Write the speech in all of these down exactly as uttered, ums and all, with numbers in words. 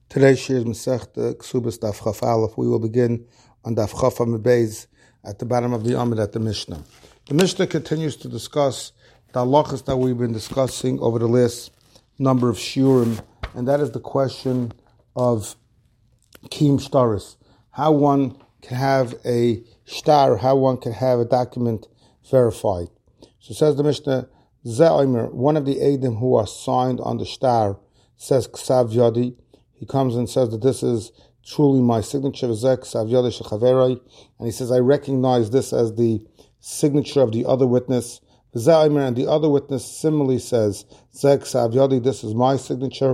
Today's shir is Masechta Ksubas Daf Chaf Aleph. We will begin on Daf Chaf Amud Beis at the bottom of the Amud at the Mishnah. The Mishnah continues to discuss the halachas that we've been discussing over the last number of shiurim, and that is the question of Kiyum Shtaris, how one can have a shtar, how one can have a document verified. So says the Mishnah, Ze Omer, one of the Eidim who are signed on the shtar, says Ksav Yadi. He comes and says that this is truly my signature, and he says, I recognize this as the signature of the other witness. And the other witness similarly says, this is my signature,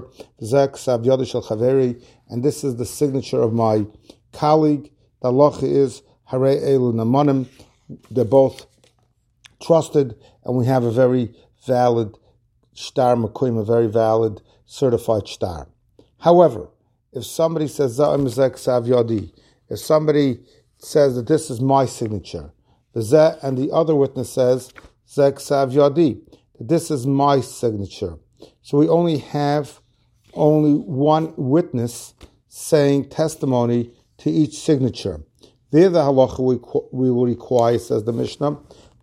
and this is the signature of my colleague. The halacha is, Harei Elu Namanim. They're both trusted, and we have a very valid shtar makoim, a very valid certified shtar. However, if somebody says, if somebody says that this is my signature, and the other witness says, that this is my signature, so we only have only one witness saying testimony to each signature. There the halacha we, we will require, says the Mishnah,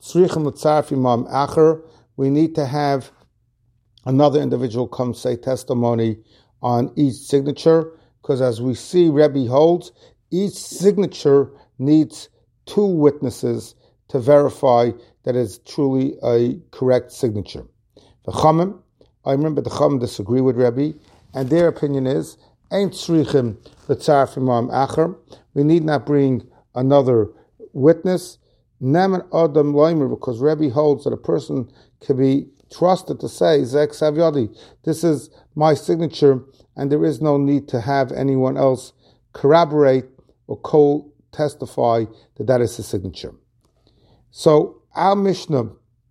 we need to have another individual come say testimony on each signature, because as we see, Rebbe holds, each signature needs two witnesses to verify that it's truly a correct signature. The Chachamim, I remember the Chachamim disagree with Rebbe, and their opinion is, Ein tzrichim l'tzaref imam acher, we need not bring another witness, Neman Adam Loimer, because Rebbe holds that a person can be trusted to say, Zek Savyadi, this is my signature, and there is no need to have anyone else corroborate or co-testify that that is his signature. So our Mishnah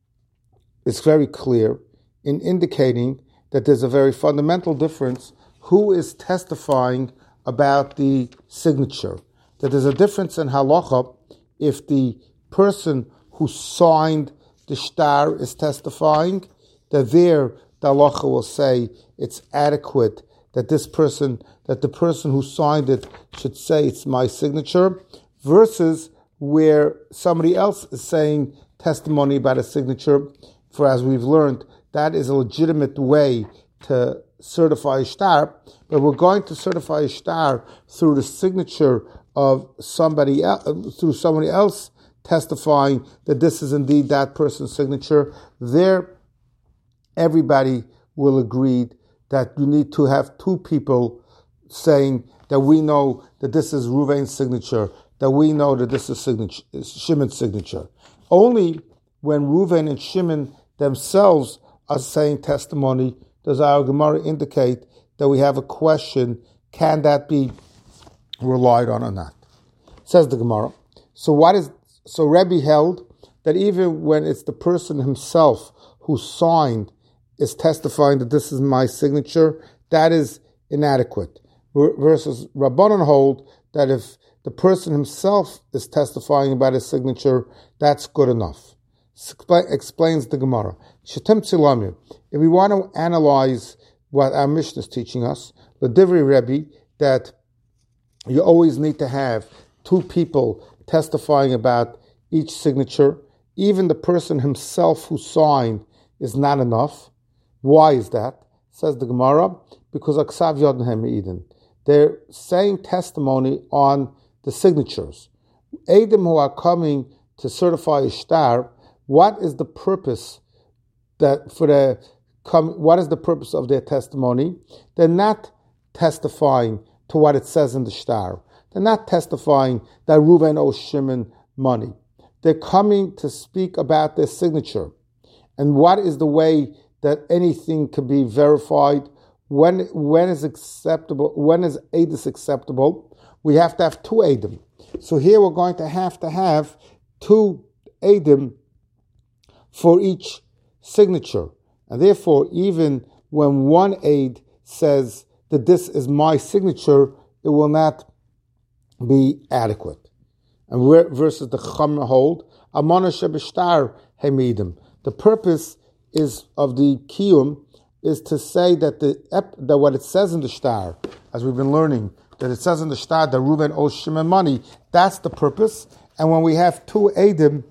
is very clear in indicating that there's a very fundamental difference who is testifying about the signature. That there's a difference in halacha if the person who signed the shtar is testifying, that there the halacha will say it's adequate that this person, that the person who signed it should say it's my signature, versus where somebody else is saying testimony about a signature. For as we've learned, that is a legitimate way to certify a shtar, but we're going to certify a shtar through the signature of somebody else, through somebody else testifying that this is indeed that person's signature. There, everybody will agree that you need to have two people saying that we know that this is Ruvain's signature, that we know that this is signature, Shimon's signature. Only when Ruvain and Shimon themselves are saying testimony does our Gemara indicate that we have a question, can that be relied on or not? Says the Gemara. So what is so Rebbe held that even when it's the person himself who signed is testifying that this is my signature, that is inadequate. Versus Rabbanan hold that if the person himself is testifying about his signature, that's good enough. Explains the Gemara. Shetem Tzilamim. If we want to analyze what our Mishnah is teaching us, the Divri Rebbe, that you always need to have two people testifying about each signature. Even the person himself who signed is not enough. Why is that? Says the Gemara, because Aksav Yodnehem Eden. They're saying testimony on the signatures. Eidim who are coming to certify a shtar, what is the purpose that for the what is the purpose of their testimony? They're not testifying to what it says in the shtar. They're not testifying that Reuven owes Shimon money. They're coming to speak about their signature. And what is the way that anything can be verified? When when is acceptable? When is Eidus acceptable? We have to have two Eidim. So here we're going to have to have two Eidim for each signature. And therefore, even when one Eid says that this is my signature, it will not be adequate. And where, versus the Chachamim hold, Amana Shebishtar Hemidim. The purpose is of the Kiyum is to say that the that what it says in the shtar, as we've been learning, that it says in the shtar that Reuven owes Shimon money. That's the purpose. And when we have two Eidim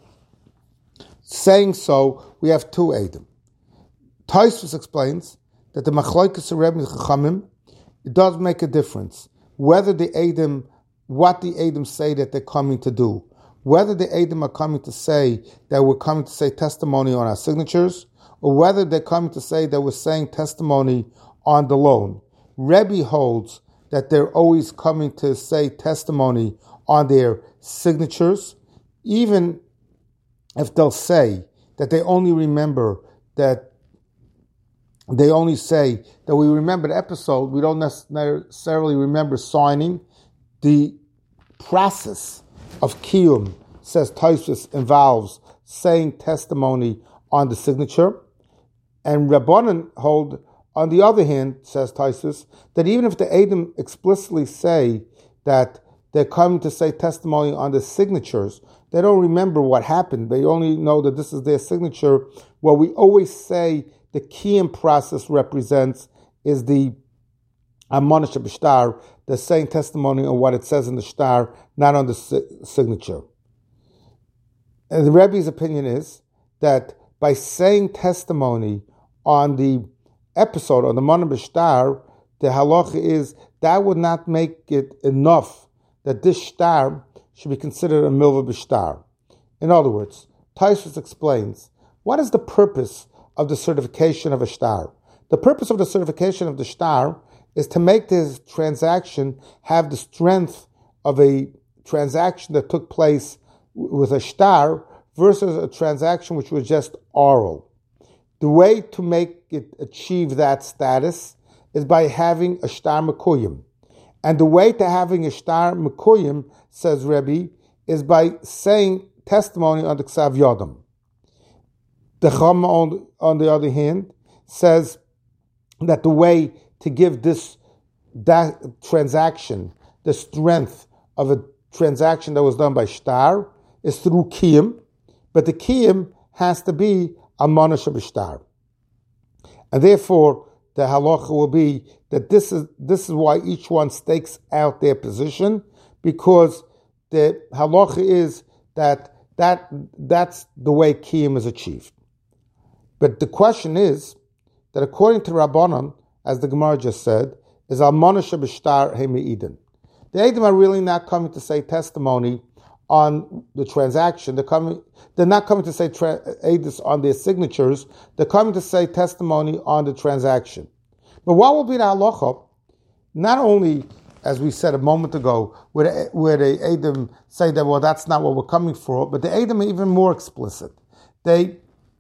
saying so, we have two Eidim. Tosfos explains that the Machlokes Rebbe and Chachamim, it does make a difference whether the Eidim, what the Eidim say that they're coming to do. Whether the Eidim are coming to say that we're coming to say testimony on our signatures, or whether they're coming to say that we're saying testimony on the loan. Rebbe holds that they're always coming to say testimony on their signatures, even if they'll say that they only remember that they only say that we remember the episode, we don't necessarily remember signing. The process of Kiyum, says Tosfos, involves saying testimony on the signature. And Rabbanan hold, on the other hand, says Tosfos, that even if the Eidim explicitly say that they're coming to say testimony on the signatures, they don't remember what happened. They only know that this is their signature. What we always say the Kiyum process represents is the Amanah B'Shtar, the saying testimony on what it says in the shtar, not on the si- signature. And the Rebbe's opinion is that by saying testimony on the episode, on the Amanah B'Shtar, the halacha is that would not make it enough that this shtar should be considered a milva b'shtar. In other words, Tosfos explains, what is the purpose of the certification of a shtar? The purpose of the certification of the shtar is to make this transaction have the strength of a transaction that took place with a shtar versus a transaction which was just oral. The way to make it achieve that status is by having a shtar mekuyim. And the way to having a shtar mekuyim, says Rebbe, is by saying testimony on the Ksav Yodam. The Chama, on, on the other hand, says that the way to give this that transaction the strength of a transaction that was done by shtar is through kiyum, but the kiyum has to be amanah shebishtar. And therefore, the halacha will be that this is this is why each one stakes out their position, because the halacha is that that that's the way kiyum is achieved. But the question is that according to Rabbanan, as the Gemara just said, is amanah shebishtar hemeidin. The Eidim are really not coming to say testimony on the transaction. They're coming. They're not coming to say tra- Eidus on their signatures. They're coming to say testimony on the transaction. But what will be the halacha? Not only, as we said a moment ago, where the, where the Eidim say that, well, that's not what we're coming for, but the Eidim are even more explicit. They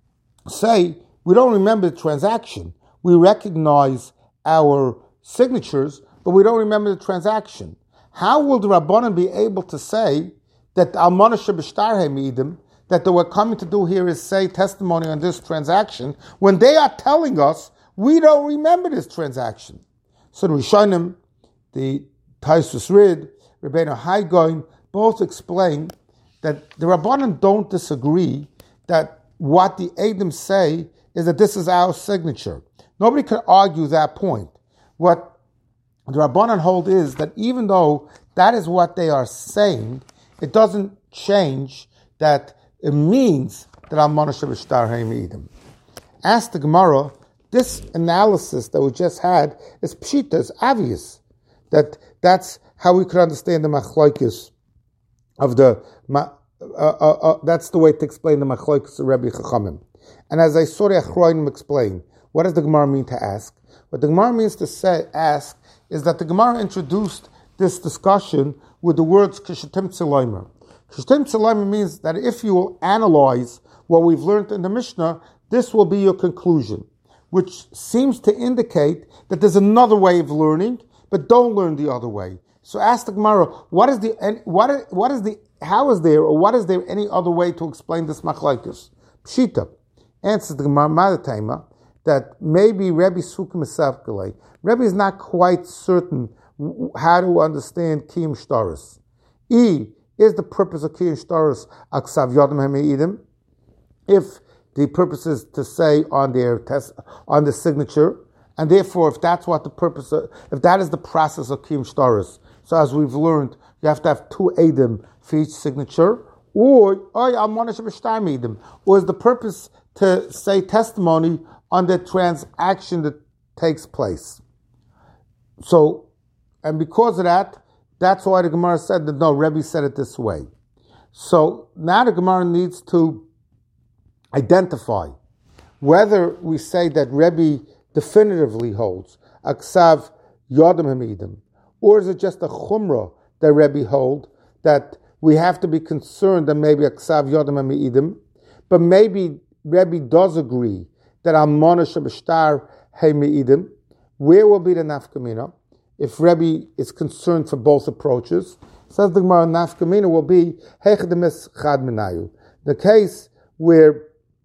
say, we don't remember the transaction. We recognize our signatures, but we don't remember the transaction. How will the Rabbanan be able to say that Almanah Shebishtar Hamidim, that what we're coming to do here is say testimony on this transaction, when they are telling us we don't remember this transaction? So the Rishonim, the Tosfos Rid, Rebbeinu Haigoin, both explain that the Rabbanan don't disagree that what the Eidim say is that this is our signature. Nobody could argue that point. What the Rabbanan hold is that even though that is what they are saying, it doesn't change that it means that Almanah Shebishtar Hamidim. Ask the Gemara, this analysis that we just had is pshita, it's obvious that that's how we could understand the machlokes of the, uh, uh, uh, that's the way to explain the machlokes of Rebbe Chachamim. And as I saw the Achroinim explain, what does the Gemara mean to ask? What the Gemara means to say, ask, is that the Gemara introduced this discussion with the words Kishatim Tzilaymer. Kishatim Tzilaymer means that if you will analyze what we've learned in the Mishnah, this will be your conclusion, which seems to indicate that there's another way of learning, but don't learn the other way. So ask the Gemara, what is the, what is, what is the, how is there, or what is there any other way to explain this machlokes? Pshita. Answers the Gemara Madatayma that maybe Rebbe Sukim Esavkalei. Rebbe is not quite certain how to understand Kiyum Shtaris. E is the purpose of Kiyum Shtaris Aksav Yodam Hameidim. If the purpose is to say on their test, on the signature, And therefore, if that's what the purpose of, if that is the process of Kiyum Shtaris, so as we've learned, you have to have two Eidim for each signature, or, or is the purpose to say testimony on the transaction that takes place. So, and because of that, that's why the Gemara said that no, Rebbe said it this way. So now the Gemara needs to identify whether we say that Rebbe definitively holds Aksav Yodam Hamidim, or is it just a Chumrah that Rebbe hold that we have to be concerned that maybe Aksav Yodam Hamidim, but maybe Rebbe does agree that Amona Shabashtar Hamidim. Where will be the nafkamina? If Rebbe is concerned for both approaches, says the Gemara, nafkamina will be Hechdemis Chad Minayu, the case where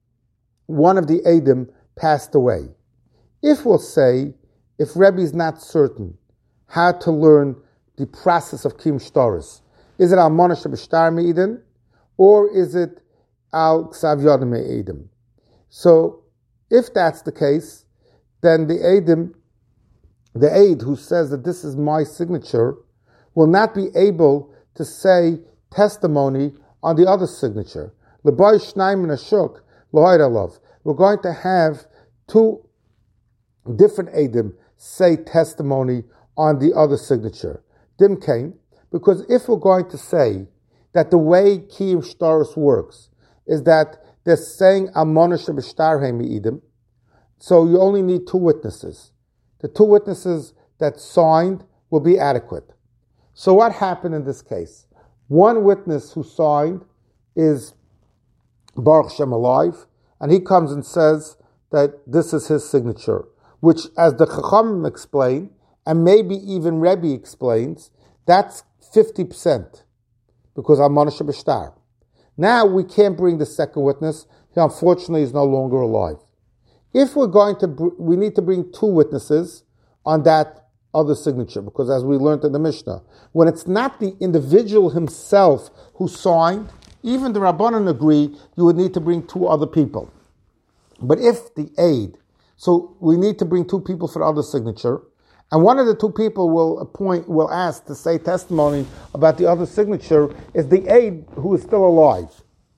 one of the Eidim passed away. If we'll say, if Rebbe is not certain how to learn the process of Kiyum Shtaris, is it Al Mona Shabashtar Me'idin, or is it Al Ksav Yodam Me'idin? So, if that's the case, then the Eidim, the aid who says that this is my signature, will not be able to say testimony on the other signature. L'boy shnaim min hashuk l'hoyralov. We're going to have two different Eidim say testimony on the other signature. Dim came, because if we're going to say that the way Kiyum Shtaris works is that they're saying Amona Shabashtar Hamidim, so you only need two witnesses. The two witnesses that signed will be adequate. So what happened in this case? One witness who signed is Baruch Shem alive, and he comes and says that this is his signature, which, as the Chachamim explain, and maybe even Rebbe explains, that's fifty percent, because Amona Shabashtar. Now we can't bring the second witness. He unfortunately is no longer alive. If we're going to, we need to bring two witnesses on that other signature, because as we learned in the Mishnah, when it's not the individual himself who signed, even the Rabbanan agree, you would need to bring two other people. But if the aid, so we need to bring two people for the other signature, and one of the two people will appoint, will ask to say testimony about the other signature is the aid who is still alive.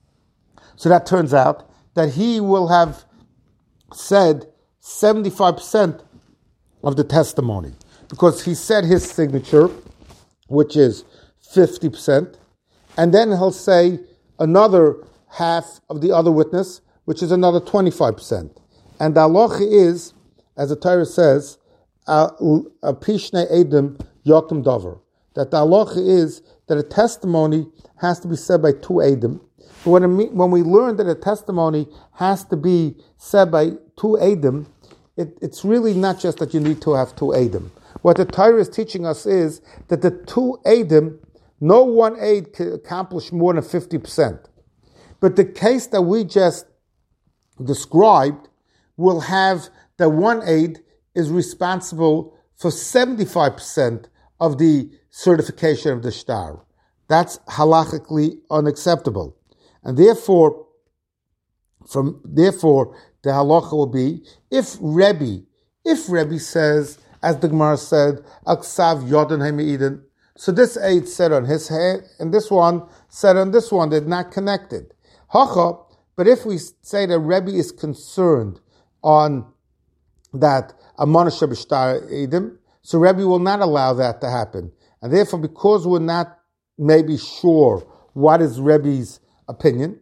So that turns out that he will have said seventy-five percent of the testimony, because he said his signature, which is fifty percent, and then he'll say another half of the other witness, which is another twenty-five percent. And the halacha is, as the Torah says, a pishne edim yokim davar, that the halacha is that a testimony has to be said by two edim. But when, it, when we learn that a testimony has to be said by two edim, it, it's really not just that you need to have two edim. What the Torah is teaching us is that the two edim, no one aid can accomplish more than fifty percent. But the case that we just described will have that one aid is responsible for seventy-five percent of the certification of the shtar. That's halachically unacceptable. And therefore, from therefore, the halacha will be, if Rebbe, if Rebbe says, as the Gemara said, Aksav Yodan Hami'idin, so this aid said on his head, and this one said on this one, they're not connected. Hacha, but if we say that Rebbe is concerned on that Amona Shabashtar Eidim, so Rebbe will not allow that to happen. And therefore, because we're not maybe sure what is Rebbe's opinion,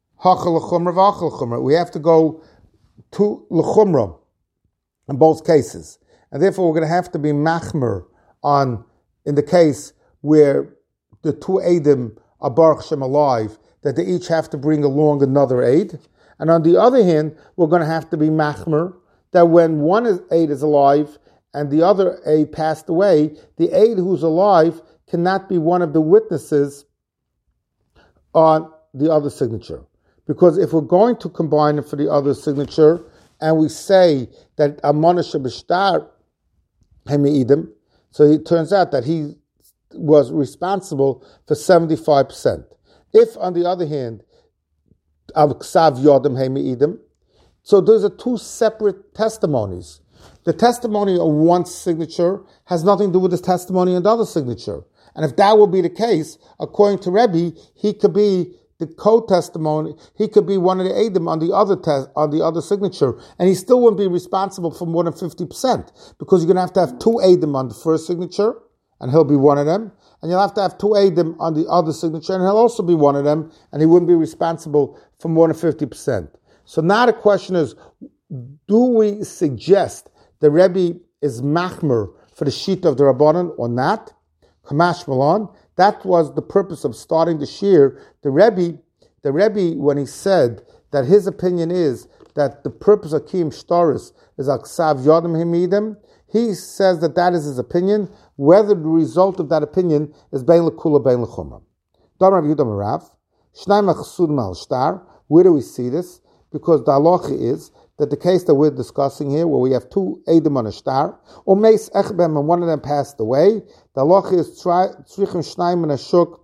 we have to go to l'chumra in both cases. And therefore, we're going to have to be machmer on, in the case where the two Eidim are Baruch Shem alive, that they each have to bring along another aid. And on the other hand, we're going to have to be machmer that when one aid is alive and the other aid passed away, the aid who's alive cannot be one of the witnesses on the other signature. Because if we're going to combine it for the other signature, and we say that Amona Shabashtar Hami'idim, so it turns out that he was responsible for seventy-five percent. If, on the other hand, Av Ksav Yodam Hami'idim, so those are two separate testimonies. The testimony of one signature has nothing to do with the testimony of the other signature. And if that would be the case, according to Rebbe, he could be the co-testimony, he could be one of the Eidim on the other test, on the other signature, and he still wouldn't be responsible for more than fifty percent, because you're going to have to have two Eidim on the first signature, and he'll be one of them, and you'll have to have two Eidim on the other signature, and he'll also be one of them, and he wouldn't be responsible for more than fifty percent. So now the question is, do we suggest the Rebbe is machmer for the sheet of the Rabbanan or not? Kamash Malon. That was the purpose of starting the shir. The Rebbe, the Rebbe, when he said that his opinion is that the purpose of Kiyum Shtaris is Aksav Yodim Himidim, he says that that is his opinion, whether the result of that opinion is Bein L'Kula, Bein L'Chumra. Damar Rabbi Yehuda Marav, Shnayim HaChasudim Al Shtar. Where do we see this? Because the halacha is that the case that we're discussing here, where we have two Eidim on a shtar, or Meis Echbem, and one of them passed away, the halacha is Tzrichim Shnayim and Ashuk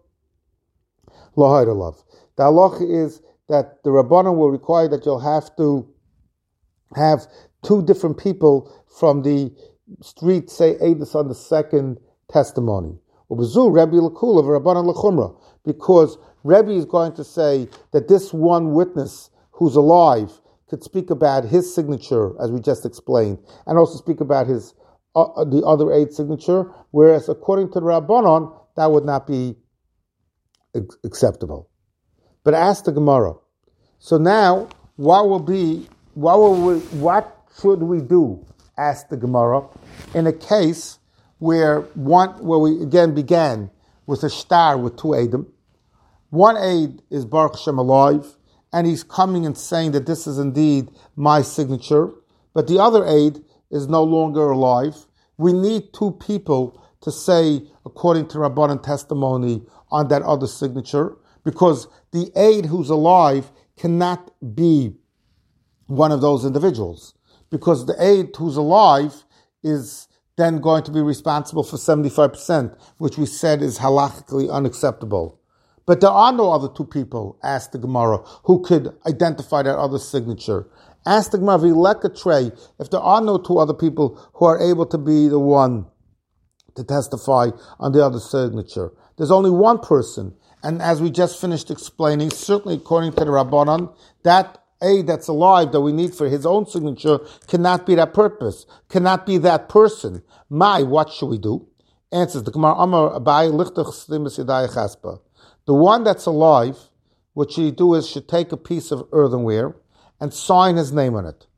Lahaydalav. The halacha is that the Rabbanan will require that you'll have to have two different people from the street say Eidus on the second testimony. Ubezu Rebbe L'Kula of Rabbanan L'Chumra, because Rebbe is going to say that this one witness who's alive could speak about his signature, as we just explained, and also speak about his uh, the other aid signature, whereas according to the Rabbanon, that would not be ex- acceptable. But ask the Gemara. So now, what will be, what will we, what should we do? Ask the Gemara, in a case where one, where we again began with a shtar with two aidim. One aid is Baruch Hashem alive, and he's coming and saying that this is indeed my signature, but the other aid is no longer alive. We need two people to say, according to Rabbanan testimony, on that other signature, because the aid who's alive cannot be one of those individuals, because the aid who's alive is then going to be responsible for seventy-five percent, which we said is halachically unacceptable. But there are no other two people, asked the Gemara, who could identify that other signature. Ask the Gemara, V'lekatre, if there are no two other people who are able to be the one to testify on the other signature. There's only one person, and as we just finished explaining, certainly according to the Rabbanan, that aid that's alive that we need for his own signature cannot be that purpose, cannot be that person. My, what should we do? Answers the Gemara, Amar Abai Lichtach Slim B'Sidai Chaspa. The one that's alive, what should he do is should take a piece of earthenware and sign his name on it.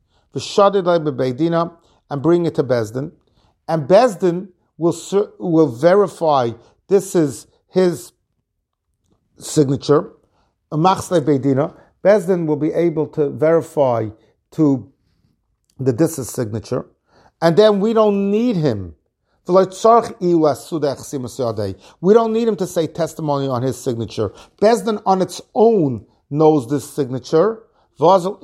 And bring it to Bezdin. And Bezdin will will verify this is his signature. Bezdin will be able to verify to that this is signature. And then we don't need him. We don't need him to say testimony on his signature. Bezdin on its own knows this signature. And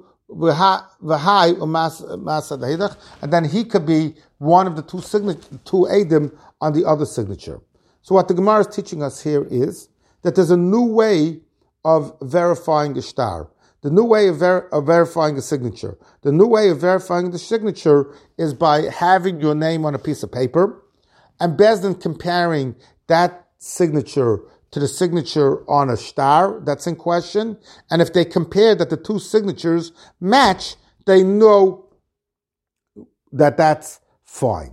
then he could be one of the two signature, two Eidim on the other signature. So what the Gemara is teaching us here is that there's a new way of verifying a shtar. The new way of, ver- of verifying a signature. The new way of verifying the signature is by having your name on a piece of paper and Bezdin comparing that signature to the signature on a shtar that's in question. And if they compare that the two signatures match, they know that that's fine.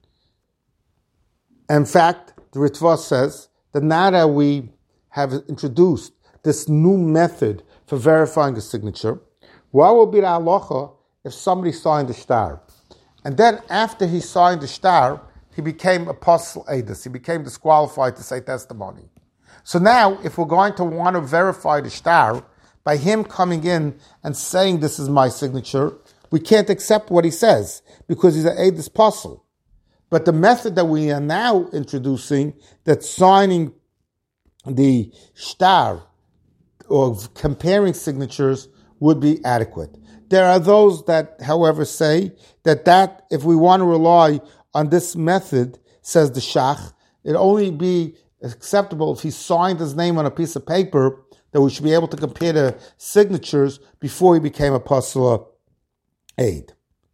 In fact, the Ritva says that now that we have introduced this new method for verifying a signature, what will be the halacha if somebody signed the shtar? And then after he signed the shtar, he became apostle edus. He became disqualified to say testimony. So now, if we're going to want to verify the shtar, by him coming in and saying this is my signature, we can't accept what he says because he's an edus apostle. But the method that we are now introducing, that signing the shtar or comparing signatures would be adequate. There are those that, however, say that that if we want to rely on this method, says the Shach, it only be acceptable if he signed his name on a piece of paper, that we should be able to compare the signatures before he became a apostle aid.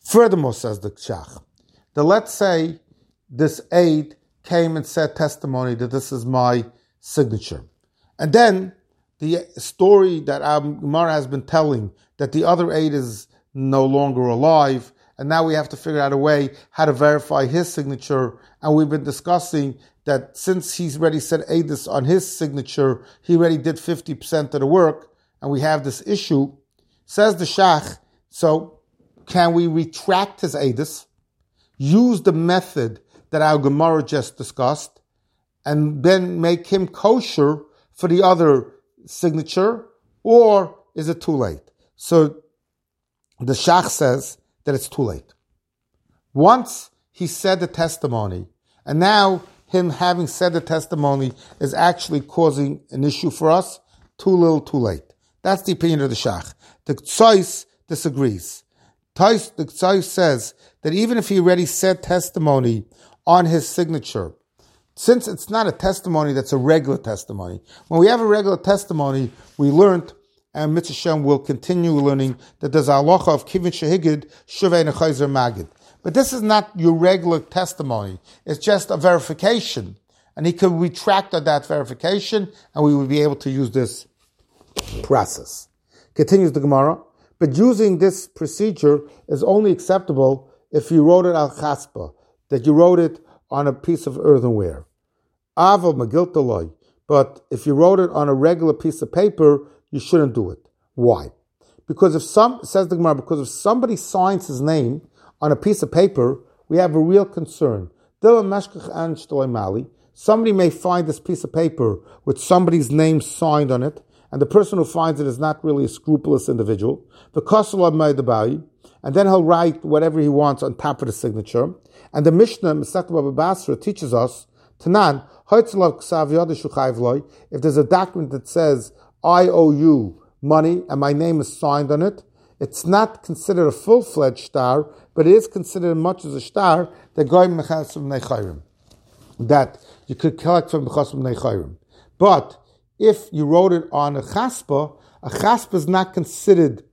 Furthermore, says the Shach, that let's say this aide came and said testimony that this is my signature. And then the story that our Gemara has been telling that the other aide is no longer alive, and now we have to figure out a way how to verify his signature. And we've been discussing that since he's already said Eidus on his signature, he already did fifty percent of the work, and we have this issue. Says the Shach, so can we retract his Eidus, use the method that our Gemara just discussed, and then make him kosher for the other signature, or is it too late? So the Shach says that it's too late. Once he said the testimony, and now him having said the testimony is actually causing an issue for us, too little, too late. That's the opinion of the Shach. The Tzais disagrees. Tzais, the Tzais says that even if he already said testimony on his signature, since it's not a testimony that's a regular testimony, when we have a regular testimony, we learned, and Mitzvah Shem will continue learning, that there's a halacha of kivin shehigid shuvei nechayzer magid. But this is not your regular testimony. It's just a verification. And he could retract on that verification, and we would be able to use this process. Continues the Gemara, but using this procedure is only acceptable if you wrote it al chaspa, that you wrote it on a piece of earthenware. Aval magiltaloi, but if you wrote it on a regular piece of paper, you shouldn't do it. Why? Because if some, says the Gemara, because if somebody signs his name on a piece of paper, we have a real concern. Somebody may find this piece of paper with somebody's name signed on it, and the person who finds it is not really a scrupulous individual. And then he'll write whatever he wants on top of the signature. And the Mishnah, Masechet Baba Basra, teaches us, Tanan, if there's a document that says, I owe you money, and my name is signed on it, it's not considered a full-fledged star, but it is considered much as a star that goyim mechasim neichayrim, that you could collect from mechasim neichayrim. But if you wrote it on a chaspa, a chaspa is not considered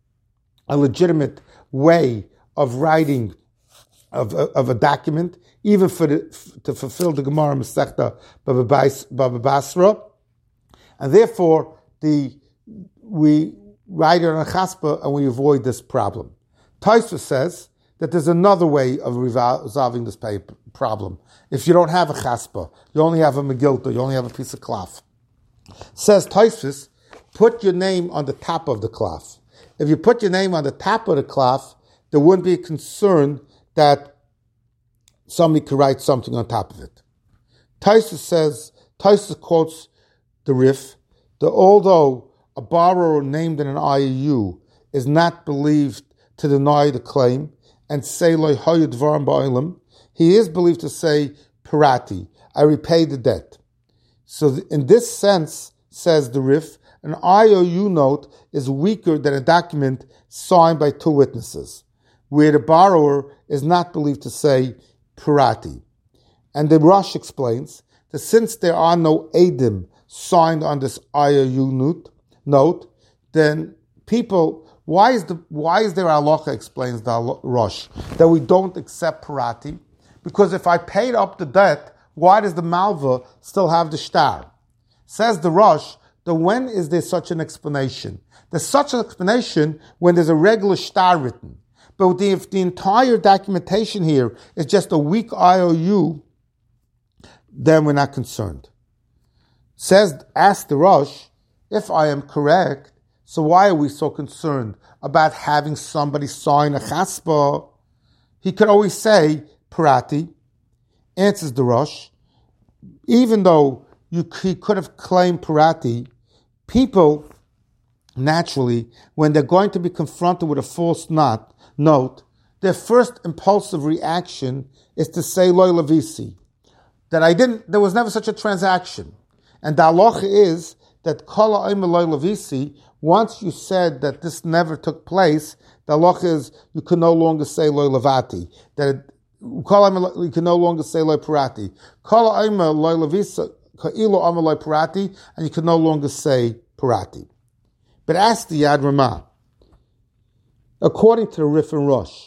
a legitimate way of writing of, of a document, even for the, to fulfill the Gemara Masechta Baba Basra, and therefore the we write it on a chaspa and we avoid this problem. Tosfos says that there's another way of resolving this paper problem. If you don't have a chaspa, you only have a megilta, you only have a piece of cloth. Says Tosfos, put your name on the top of the cloth. If you put your name on the top of the cloth, there wouldn't be a concern that somebody could write something on top of it. Tosfos says, Tosfos quotes the Rif, that although a borrower named in an I O U is not believed to deny the claim and say loy hayud dvarim ba'olam, he is believed to say pirati, I repay the debt. So in this sense, says the Rif, an I O U note is weaker than a document signed by two witnesses, where the borrower is not believed to say pirati. And the Rosh explains that since there are no edim signed on this I O U note, note, then people, why is the why is there halacha, explains the Rosh, that we don't accept pirati? Because if I paid up the debt, why does the malva still have the shtar? Says the Rosh, that when is there such an explanation? There's such an explanation when there's a regular shtar written. But if the entire documentation here is just a weak I O U, then we're not concerned. Says, ask the Rosh, if I am correct, so why are we so concerned about having somebody sign a chaspa? He could always say pirati. Answers the Rosh, even though you, he could have claimed pirati, people naturally, when they're going to be confronted with a false not, note, their first impulsive reaction is to say loy lavisi, that I didn't, there was never such a transaction. And the halacha is that kol ha'omer loy lavisi, once you said that this never took place, the halacha is you can no longer say loy lavati, that kol ha'omer, you can no longer say loy pirati. Kol ha'omer loy lavisi, ka'ilo omer loy pirati, and you can no longer say pirati. But ask the Yad Ramah, according to the Rif and Rosh,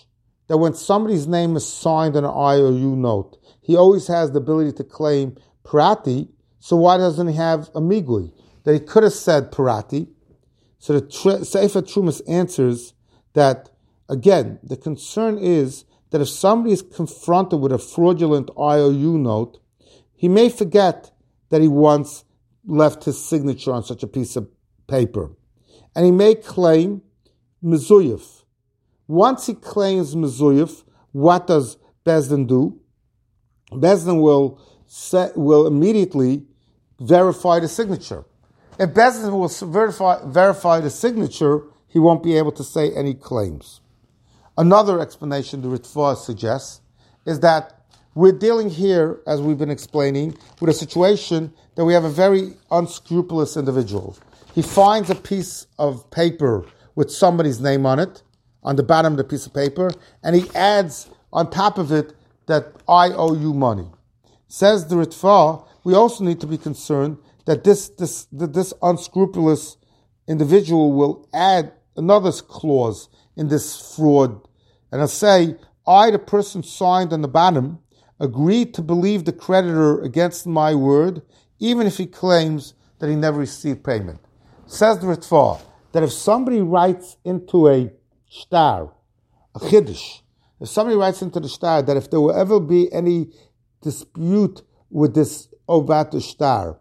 that when somebody's name is signed on an I O U note, he always has the ability to claim Parati, so why doesn't he have a Migui? That he could have said Parati. So the tr- Sefer Trumas answers that, again, the concern is that if somebody is confronted with a fraudulent I O U note, he may forget that he once left his signature on such a piece of paper. And he may claim Mezuyif. Once he claims Mezuyif, what does Bezdin do? Bezdin will set, will immediately verify the signature. If Bezdin will verify, verify the signature, he won't be able to say any claims. Another explanation the Ritva suggests is that we're dealing here, as we've been explaining, with a situation that we have a very unscrupulous individual. He finds a piece of paper with somebody's name on it, on the bottom of the piece of paper, and he adds on top of it that I owe you money. Says the Ritva, we also need to be concerned that this, this, that this unscrupulous individual will add another clause in this fraud, and he'll say, I, the person signed on the bottom, agreed to believe the creditor against my word, even if he claims that he never received payment. Says the Ritva, that if somebody writes into a shtar, a chiddush, if somebody writes into the shtar that if there will ever be any dispute with thisovat shtar,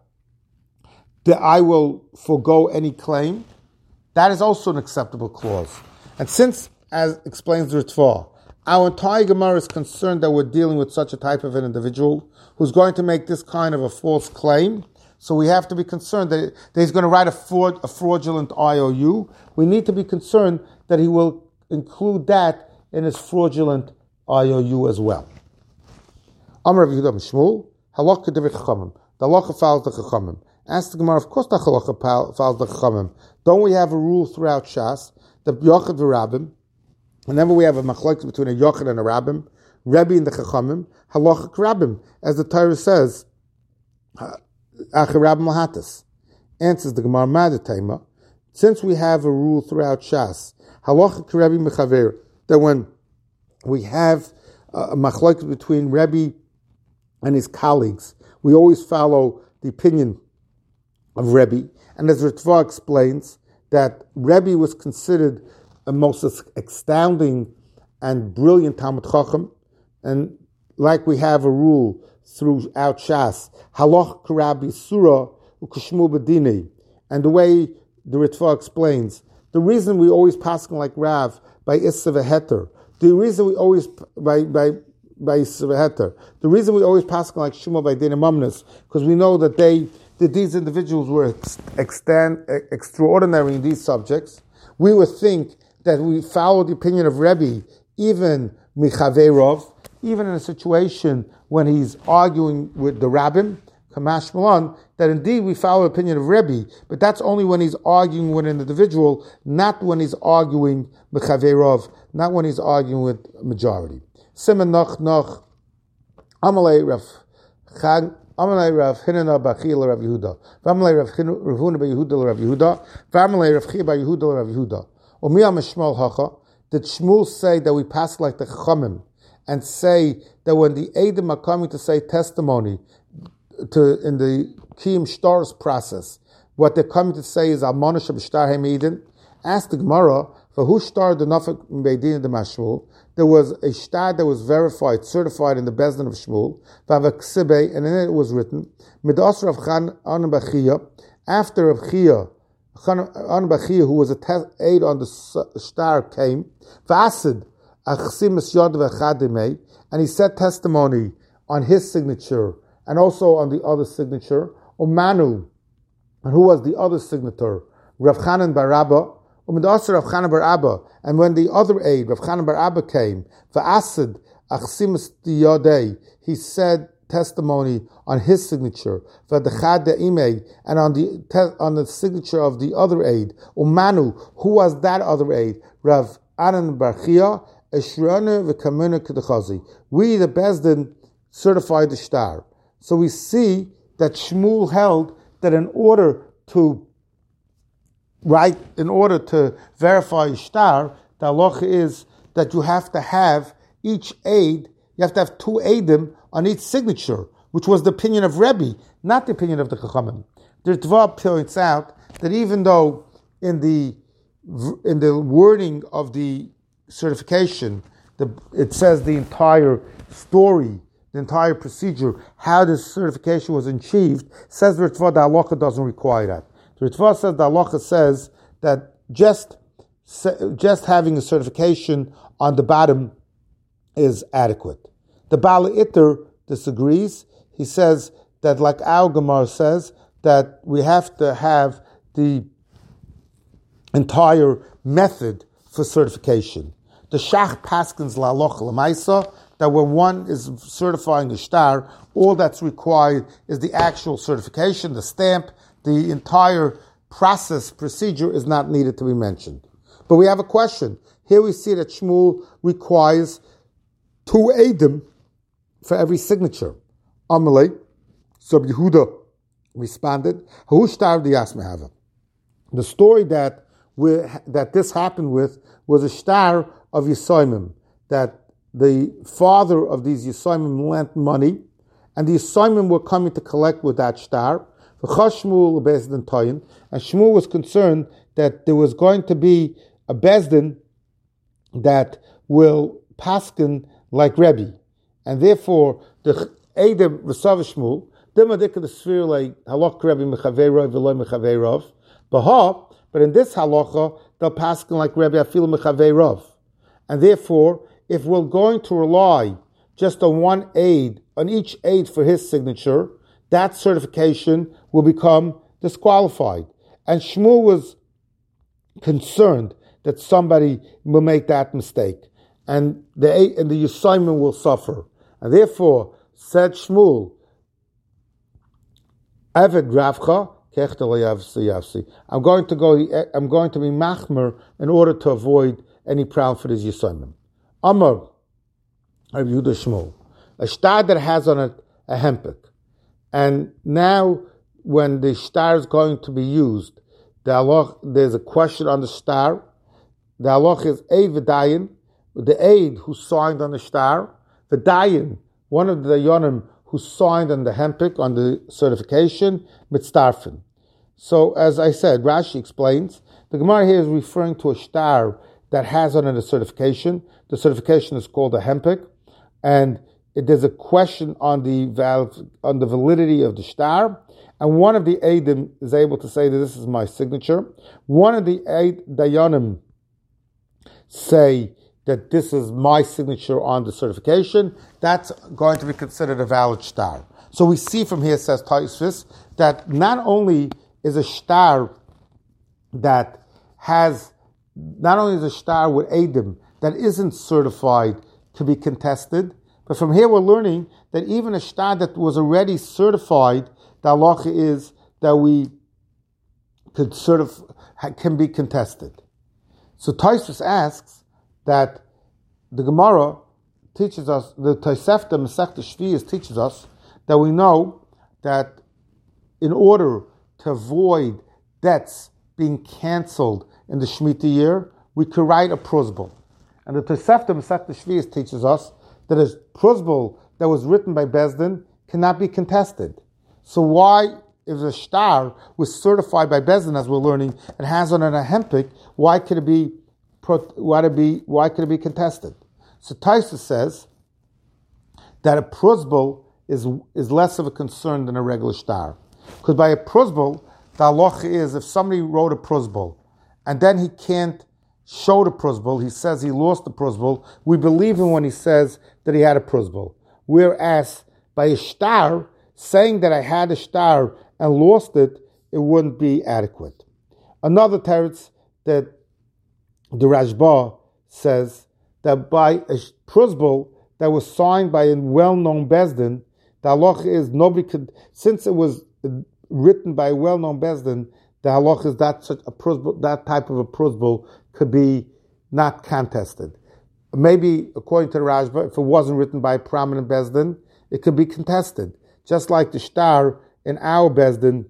that I will forego any claim, that is also an acceptable clause. And since, as explains the Ritva, our entire Gemara is concerned that we're dealing with such a type of an individual who's going to make this kind of a false claim, so we have to be concerned that, that he's going to write a, fraud, a fraudulent I O U. We need to be concerned that he will include that in his fraudulent I O U as well. Amar Rav Yehuda Shmuel, halakha devei chachamim. The halakha follows the chachamim. Ask the Gemara, of course the halakha follows the chachamim. Don't we have a rule throughout Shas, the Yochid v'Rabbim? Whenever we have a machlokes between a Yochid and a Rabbim, Rebbe and the chachamim, halakha Rabbim, as the Torah says, Achirab Mahatas. Answers the Gemara Madatema. Since we have a rule throughout Shas, halacha Rebbe mechaver, that when we have a machlokes between Rebbe and his colleagues, we always follow the opinion of Rebbe. And as Ritva explains, that Rebbe was considered a most astounding and brilliant Talmud Chacham, and like we have a rule throughout Shas, halach karabi surah ukashmu b'dinei, and the way the Ritva explains, the reason we always pass like Rav by Issa v'heter, the reason we always by by by Issa v'heter, the reason we always pass like Shmuel by Dina Mamnas, because we know that they that these individuals were ex, extant, extraordinary in these subjects. We would think that we follow the opinion of Rebbe, even Michaverov, even in a situation when he's arguing with the Rabbim, Kamash Malan, that indeed we follow the opinion of Rebbe, but that's only when he's arguing with an individual, not when he's arguing Michaverov, not when he's arguing with majority. Simon noch noch Amalei Rav Chag Amalei Rav Hinana Bachil Rav Yehuda, Amalei Rav Huna Yehuda Rav Yehuda, Amalei Rav Chia Yehuda Rav Yehuda. Umiyam Shmuel Hacha. Did Shmuel say that we pass like the Chachamim and say that when the Eidim are coming to say testimony to in the Kiyum Shtar's process, what they're coming to say is Almonish B'Shtar Hamidin? Ask the Gemara, for who started the Nafik Beidin de Mashmuel? There was a shtar that was verified, certified in the Bezdin of Shmuel, and in it was written, Midas Rav Chan An Bachia, after Rav Chia, An Bachia, who was a te- aide on the shtar, came, Vasid, and he said testimony on his signature and also on the other signature, Umanu, and who was the other signature? Rav Chanan bar Abba, Umidasar Rav Chanan bar Abba, and when the other aide, Rav Chanan bar Abba, came, Va'asid achsimus diyodei, he said testimony on his signature, V'adechad de'imei, and on the te- on the signature of the other aide, Umanu, who was that other aide? Rav Anan bar Chia, Eshrana v'kamuna k'dechazi. We, the Bezdin, certified the shtar. So we see that Shmuel held that in order to write, in order to verify shtar, the halacha is that you have to have each aid, you have to have two aidim on each signature, which was the opinion of Rebbe, not the opinion of the Chachamim. The Ritva points out that even though in the in the wording of the certification, the, it says the entire story, the entire procedure, how this certification was achieved, says the Ritva, the halacha doesn't require that. The Ritva says the halacha says that just just having a certification on the bottom is adequate. The Baal Iter disagrees. He says that, like our Gemara says, that we have to have the entire method for certification. The Shach Paskins La'aloch L'maisa, that when one is certifying a star, all that's required is the actual certification, the stamp. The entire process, procedure is not needed to be mentioned. But we have a question. Here we see that Shmuel requires two Eidim for every signature. Amalei, so Yehuda responded, Hu shtar diyas mehava. The story that we, that this happened with was a shtar of Yisoimim, that the father of these Yisoimim lent money, and the Yisoimim were coming to collect with that shtar. And Shmuel was concerned that there was going to be a bezdin that will paskin like Rebbe, and therefore the Eidim V'Sav Shmuel Dimadik the sphere like halach Rebbe mechaveirov v'loy mechaveirov baha, but in this halacha they'll paskin like Rebbe afilu mechaveirov, and therefore if we're going to rely just on one aid, on each aid for his signature, that certification will become disqualified. And Shmuel was concerned that somebody will make that mistake, and the and the Yisoimim will suffer. And therefore, said Shmuel, Eved Ravcha, I'm going to go. I'm going to be machmer in order to avoid any problem for these Yisoimim. Amar, Rav Yehuda Shmuel, a shtar that has on it a hempik, and now when the shtar is going to be used, the halach, there's a question on the shtar. The halach is a v'dayin, the aid who signed on the shtar, v'dayin, one of the yonim who signed on the hempik, on the certification, mitzdarfin. So, as I said, Rashi explains, the Gemara here is referring to a shtar that has on it a certification. The certification is called a hempik, and it, there's a question on the val, on the validity of the shtar, and one of the Eidim is able to say that this is my signature. One of the Eid Dayanim say that this is my signature on the certification. That's going to be considered a valid shtar. So we see from here, says Taisvis, that not only is a shtar that has, not only is a shtar with Eidim that isn't certified to be contested, but from here we're learning that even a shtar that was already certified, the halacha is that we could certify, can be contested. So Tosfos asks that the Gemara teaches us, the Tosefta Masechta Shvius teaches us that we know that in order to avoid debts being cancelled in the Shemitah year, we could write a prosbul. And the Tosefta Masechta Shvius teaches us that a prosbul that was written by Bezdin cannot be contested. So why, if the shtar was certified by Bezdin, as we're learning, and has on it a hempik, why could it be, why it be, why could it be contested? So Taisa says that a prosbul is is less of a concern than a regular shtar, because by a prosbul, the halacha is if somebody wrote a prosbul and then he can't show the prosbul, he says he lost the prosbul, we believe him when he says that he had a prosbul. Whereas by a shtar, saying that I had a shtar and lost it, it wouldn't be adequate. Another teretz that the Rashba says that by a prosbul that was signed by a well-known bezdin, the halacha is nobody could, since it was written by a well-known bezdin, the halacha is that such a prosbul, that type of a prosbul could be not contested. Maybe according to the Rashba, if it wasn't written by a prominent bezdin, it could be contested. Just like the shtar in our Bezdin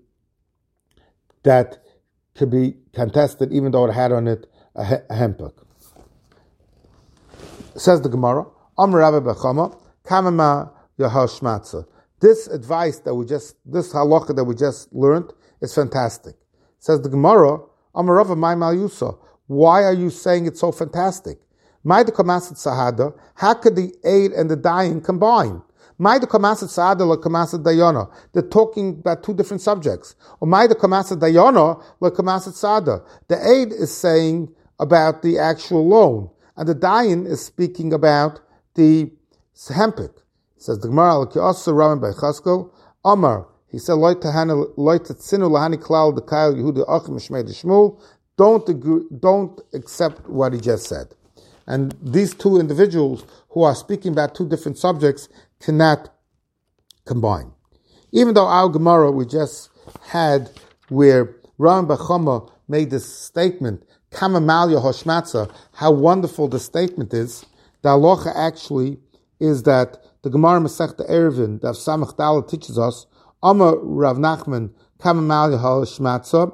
that could be contested even though it had on it a, he- a hempuk. Says the Gemara, Amar Rabbi Bechama, Kamama Yahoshmatza. This advice that we just, this halacha that we just learned is fantastic. Says the Gemara, Amar Rava Mai Mal Yusa. Why are you saying it's so fantastic? Mai de Kamasat Sahada, how could the aid and the dying combine? Mai de Kamasat Sahada la Kamasat Dayana. They're talking about two different subjects. Or Mai de Kamasat Dayana la Kamasat Sahada. The aid is saying about the actual loan, and the dying is speaking about the hempik. Says the Gemara, Al-Ki'asa Raman by Chaskel, Amar, he said, Loi Tahana, Loi Tatsinu Lahani Klal, the Kail Yehuda Achim Shmei de Shmuel, don't agree, don't accept what he just said. And these two individuals who are speaking about two different subjects cannot combine. Even though our Gemara we just had where Raman Bechama made this statement, Kama Malya Hoshmatza, how wonderful the statement is, the halacha actually is that the Gemara Masechta Eruvin, that Samach Daled teaches us, Amar Rav Nachman, Kama Malya Hoshmatza,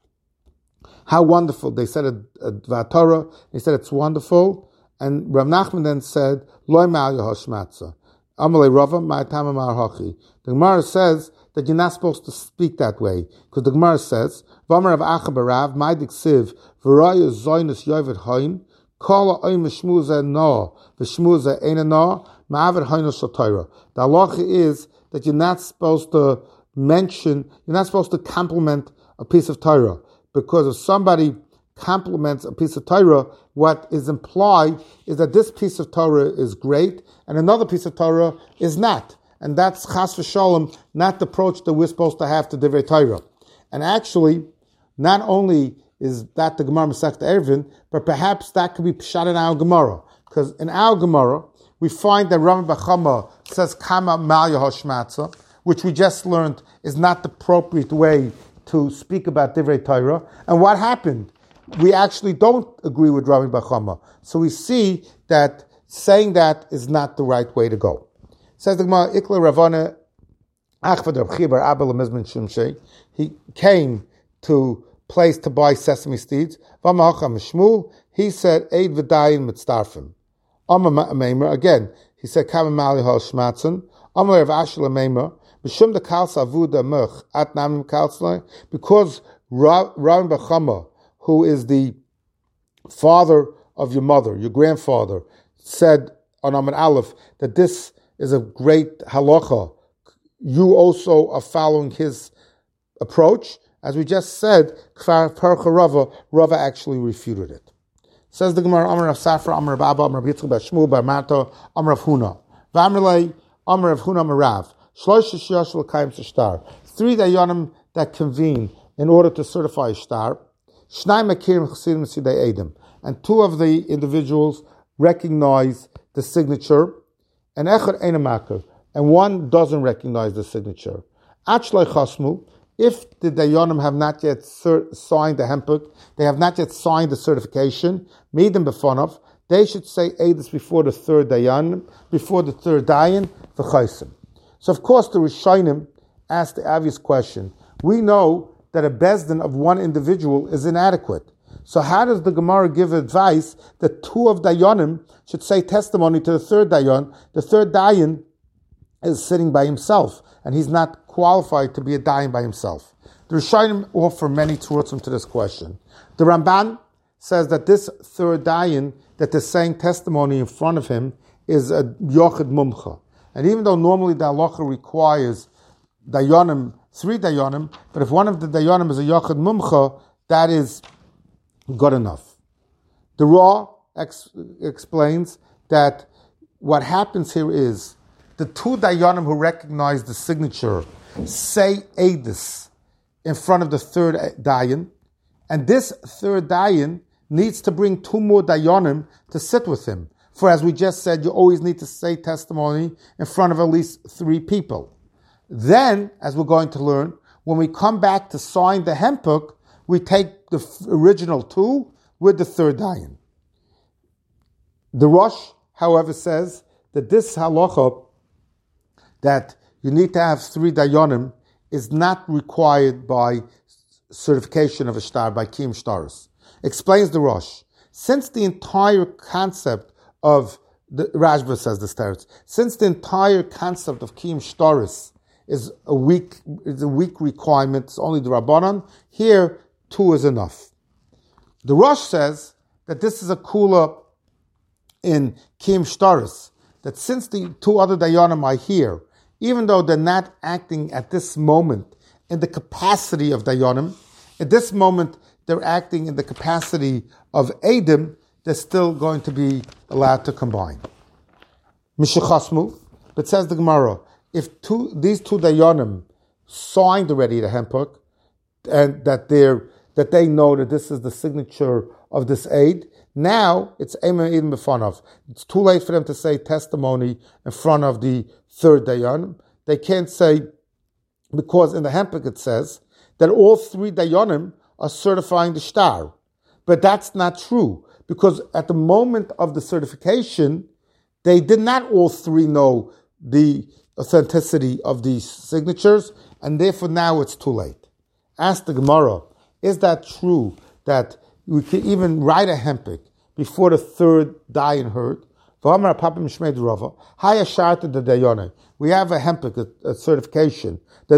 how wonderful. They said it at Vatorah, they said it's wonderful, and Rav Nachman then said, Loi Malya Hoshmatza. Amalei Rava, Ma'atama Marhachi. The Gemara says that you're not supposed to speak that way, because the Gemara says, V'amar Rav Acha Barav, Ma'adik Siv, V'raya Zoynus Yovet Hain, Kala Oim Shmuza Na, V'shmuza Eina Na, Ma'avet Hainus Sotira. The halacha is that you're not supposed to mention, you're not supposed to compliment a piece of Torah, because if somebody compliments a piece of Torah, what is implied is that this piece of Torah is great and another piece of Torah is not. And that's chas v'shalom, not the approach that we're supposed to have to Divrei Torah. And actually, not only is that the Gemara Masechta Eruvin, but perhaps that could be pshat in our Gemara. Because in our Gemara, we find that Raman Bechama says Kama Malya Hoshmatza, which we just learned is not the appropriate way to speak about Divrei Torah. And what happened? We actually don't agree with Raman Bechama. So we see that saying that is not the right way to go. Says the Gemara, Ikla Ravana Achvad Rav Chibar Abel Mizman Shumshei. He came to place to buy sesame seeds. V'amacham Shmuel. He said, Eid v'dayin mitzdarfim. Amar Meimer. Again, he said, Kama Mali Hal Shmatzen. Amar Rav Ashla Meimer. B'shum de Kalsa Avuda Mech At Namim Kalslei. Because Raman Bechama, who is the father of your mother, your grandfather, said on Amar Aleph that this is a great halacha. You also are following his approach. As we just said, Kfar Parcha Rava, Rava actually refuted it. Says the Gemara, Amar Rav Safra, Amar Rav Abba, Amar Rav Yitzchak Bar Shmuel, Bar Marta, Amar Rav Huna. V'amrlei, Amar Rav Huna, Amar Rav. Shlosh Shiosh L'Kayim Shtar. Three dayanim that convene in order to certify a shtar. Shnai Makirim Chasidim Sidei Edom. And two of the individuals recognize the signature, and Echad Einamakar, and one doesn't recognize the signature. Achlei Chasmu, if the Dayanim have not yet cert- signed the hempuk, they have not yet signed the certification, Midim Befonov, they should say Edis before the third Dayan, before the third Dayan, V'chaisim. So of course the Rishonim asked the obvious question. We know that a bezdin of one individual is inadequate. So how does the Gemara give advice that two of Dayanim should say testimony to the third Dayan? The third Dayan is sitting by himself, and he's not qualified to be a Dayan by himself. The Rishonim offer many terutzim to this question. The Ramban says that this third Dayan that is saying testimony in front of him is a Yochid Mumcha. And even though normally the halacha requires Dayanim, three Dayanim, but if one of the Dayanim is a Yochid Mumcha, that is good enough. The Ra ex- explains that what happens here is the two Dayanim who recognize the signature say Edis in front of the third Dayan, and this third Dayan needs to bring two more Dayanim to sit with him. For as we just said, you always need to say testimony in front of at least three people. Then, as we're going to learn, when we come back to sign the hempuk, we take the original two with the third dayan. The Rosh, however, says that this halacha, that you need to have three dayanim, is not required by certification of a shtar, by kiyum shtaros. Explains the Rosh. Since the entire concept of the Rashba says this teretz, since the entire concept of Kiyum Shtaris is a weak, is a weak requirement, it's only the Rabbanan, here two is enough. The Rosh says that this is a kula in Kiyum Shtaris, that since the two other Dayanim are here, even though they're not acting at this moment in the capacity of Dayanim, at this moment they're acting in the capacity of Eidim, they're still going to be allowed to combine. Mishachasmu, but says the Gemara, if two, these two Dayanim signed already the Hempuk, and that they're that they know that this is the signature of this aid, now it's Eidim B'fanav. It's too late for them to say testimony in front of the third Dayanim. They can't say, because in the Hempuk it says that all three Dayanim are certifying the shtar. But that's not true, because at the moment of the certification, they did not all three know the authenticity of these signatures, and therefore now it's too late. Ask the Gemara, is that true that we can even write a hempik before the third dayan heard? We have a hempik, a, a certification. The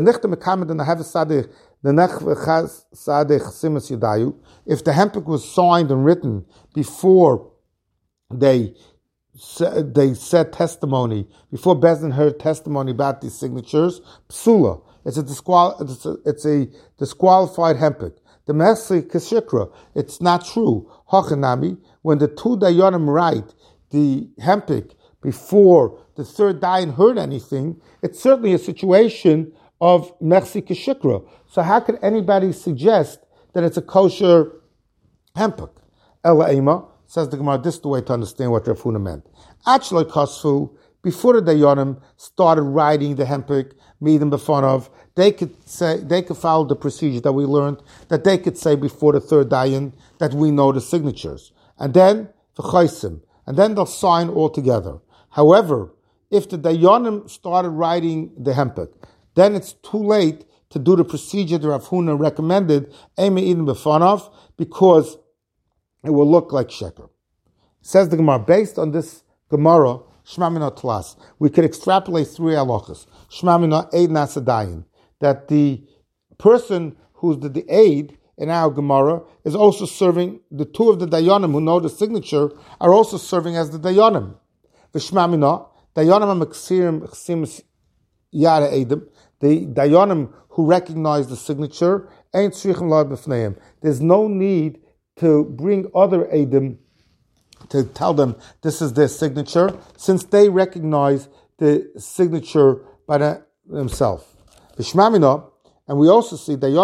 if the hempik was signed and written before they they said testimony, before Bezdin heard testimony about these signatures, psula, it's a, disqual, it's a, it's a disqualified hempik. The Mesri Kashikra, it's not true. Hachanami, when the two Dayanim write the hempik before the third Dayan heard anything, it's certainly a situation of Mesri Kashikra. So how could anybody suggest that it's a kosher hempik? Ela Ema, says the Gemara, this is the way to understand what Rav Huna meant. Actually, Kasfu, before the Dayanim started writing the hempik, Midim B'fanav, they could say, they could follow the procedure that we learned, that they could say before the third Dayan that we know the signatures. And then, V'chaisim, and then they'll sign all together. However, if the Dayanim started writing the hempik, then it's too late to do the procedure that Rav Huna recommended, Midim B'fanav, because it will look like sheker. Says the Gemara, based on this Gemara, Shema Mina Tlas, we could extrapolate three halachas. Shema Mina Eid Nasadayin, that the person who's the, the aid in our Gemara is also serving, the two of the Dayanim who know the signature are also serving as the Dayanim. V'Shema Mina, Dayanim HaMeksirim Chsimus Yara Eidim, the Dayanim who recognize the signature, Ein Tzrichim Lo B'fneim. There's no need to bring other Eidim to tell them this is their signature, since they recognize the signature by the, themselves. And we also see that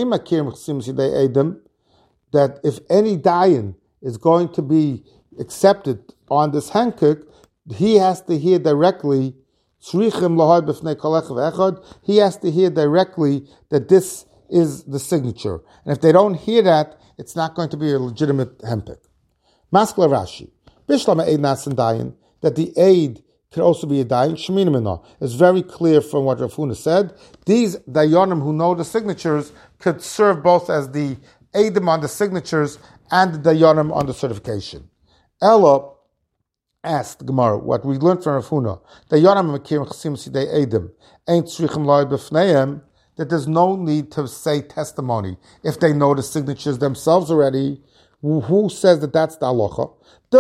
if any dayan is going to be accepted on this hankuk, he has to hear directly, he has to hear directly that this is the signature. And if they don't hear that, it's not going to be a legitimate hempik. Maskla Rashi, Bishlama Eid Nasan Dayan, that the aid could also be a dayan, Shemina Mina. It's very clear from what Rav Huna said. These dayanim who know the signatures could serve both as the aidim on the signatures and the dayanim on the certification. Ella asked Gemara, what we learned from Rav Huna, dayanim mekirim chasim sidei aidim, ain't tzrichim loy b'fneihem, that there's no need to say testimony if they know the signatures themselves already. Who says that that's the halacha?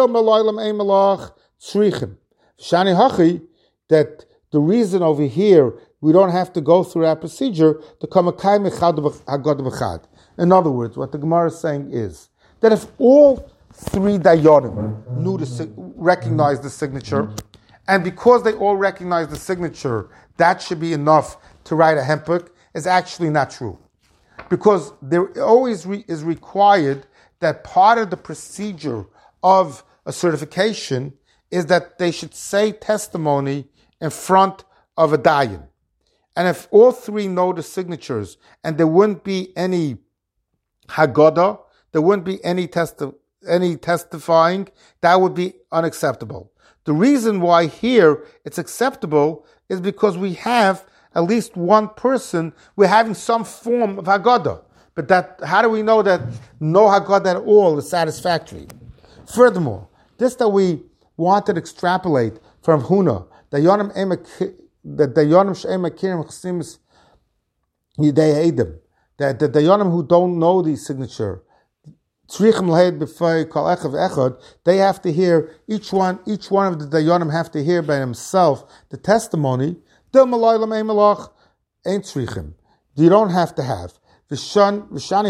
Shani hachi, that the reason over here we don't have to go through that procedure to come a kaim echad hagad b'chad. In other words, what the Gemara is saying is that if all three dayanim knew the recognized the signature, and because they all recognize the signature, that should be enough to write a hempuk, is actually not true, because there always re- is required that part of the procedure of a certification is that they should say testimony in front of a dayan. And if all three know the signatures and there wouldn't be any haggadah, there wouldn't be any testi- any testifying, that would be unacceptable. The reason why here it's acceptable is because we have at least one person, we're having some form of haggadah. But that, how do we know that no haggadah at all is satisfactory? Furthermore, this that we wanted to extrapolate from Huna, Dayanim Emek, the Dayanim She'em Akirim Chasimis Yidei Edim, that the Dayanim who don't know the signature, Tzrichim Lehed B'fei Kol Echav Echad, they have to hear, each one each one of the Dayanim have to hear by himself the testimony, Dil Malay Lamei Malach, Ain't Tzrichim. You don't have to have. Maybe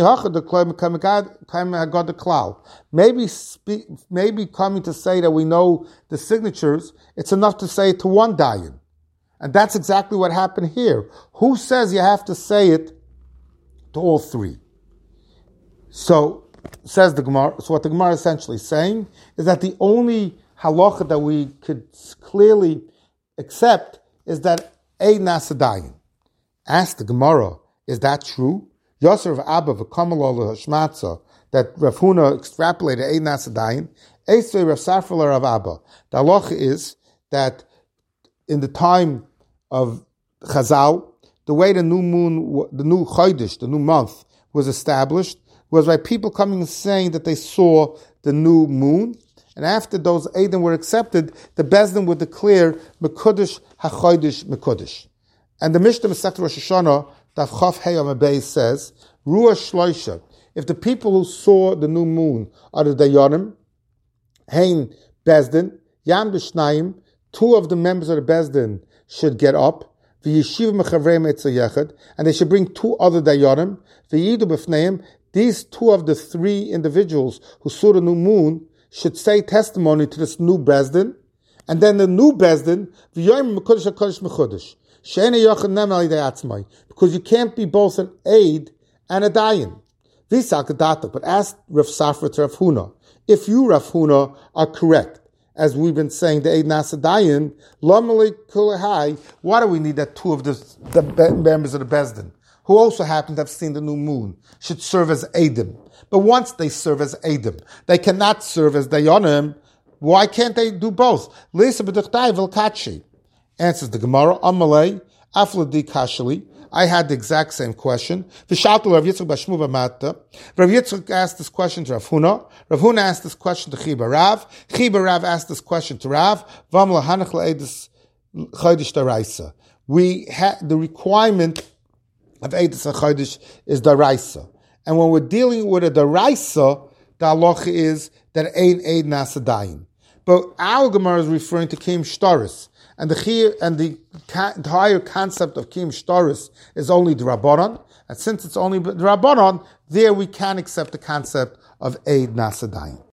speak, maybe coming to say that we know the signatures, it's enough to say it to one dayan. And that's exactly what happened here. Who says you have to say it to all three? So, says the Gemara, so what the Gemara is essentially saying is that the only halacha that we could clearly accept is that Eid Nasa Dayan. Ask the Gemara, is that true? Yosef of Abba v'kamal hashmatza that Rav Huna extrapolated Eid Nasa Dayan. Eisvei Rav Safra Rav Abba. The halacha is that in the time of Chazal, the way the new moon, the new Chodesh, the new month was established was by people coming and saying that they saw the new moon. And after those Eidim were accepted, the Bezdin would declare Mekudesh HaChodesh Mekudesh. And the Mishnah Masechet Rosh Hashanah Daf Chaf Hey Amabei says, Ruah Shloisha, if the people who saw the new moon are the Dayanim, Hein Bezdin, Yam B'Shnayim, two of the members of the Bezdin should get up, V'yeshiv Mechavrei Metzah Yechad, and they should bring two other Dayanim, V'yidu B'Fneim, these two of the three individuals who saw the new moon should say testimony to this new Bezdin, and then the new Bezdin, V'yoyim Mekudesh HaKodesh Mechudesh, because you can't be both an aid and a dayan. But ask Rav Safra to Rav Huna, if you, Rav Huna, are correct, as we've been saying, the aid nasa dayan, why do we need that two of the, the members of the Bezdin, who also happen to have seen the new moon, should serve as aidim? But once they serve as aidim, they cannot serve as dayanim. Why can't they do both? Answers the Gemara, Amalei, Afladi Kashali. I had the exact same question. V'shaltu Rav Yitzchak Bashmu B'mata. Rav Yitzchak asked this question to Rav Huna. Rav Huna asked this question to Chiba Rav. Chiba Rav asked this question to Rav. Vam lahanach la'edus chodesh daraisa. We ha- the requirement of edus chodesh is daraisa, and when we're dealing with a daraisa, the halacha is that ein eid nasa dayin. But our Gemara is referring to Kim Shtaris. And the and the entire concept of Kim Shtaris is only the Rabbanon. And since it's only the Rabbanon, there we can accept the concept of Eid Nasa Dayan.